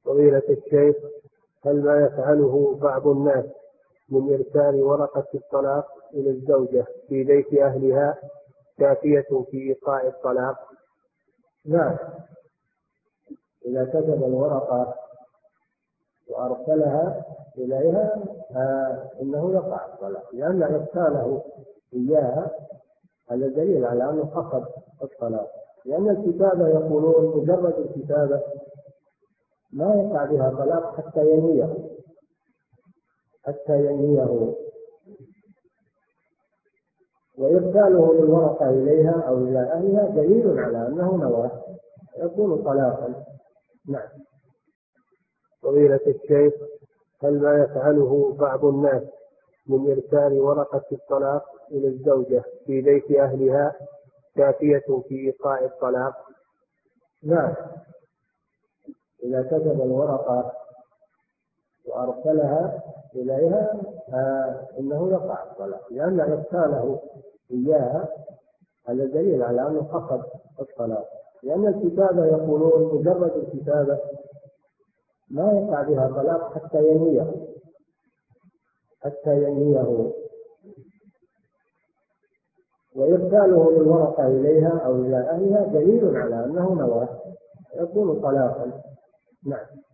فضيلة الشيخ، هل ما يفعله بعض الناس من إرسال ورقة الطلاق إلى الزوجة في بيت أهلها كافية في إيقاع الطلاق؟ نعم، إذا كتب الورقة وأرسلها إليها إنه يقع الطلاق، لأن إرساله إياها هذا دليل على أنه قصد الطلاق، لأن الكتابة يقولون مجرد الكتابة ما يقع بها طلاق حتى ينهيه، وإرساله للورقة إليها أو إلى أهلها دليل على أنه نوى، يكون طلاقا. نعم. فضيلة الشيخ، هل ما يفعله بعض الناس من إرسال ورقة الطلاق إلى الزوجة في بيت أهلها كافية في إيقاع الطلاق؟ نعم، إذا كتب الورقة وأرسلها إليها إنه يقع الطلاق، لأن إرساله إياها هذا دليل على أنه قصد الطلاق، لأن الكتابة يقولون مجرد الكتابة ما يقع بها طلاق حتى ينهيه، وإرساله للورقة إليها أو إلى أهلها دليل على أنه نوى، يكون طلاقا. نعم.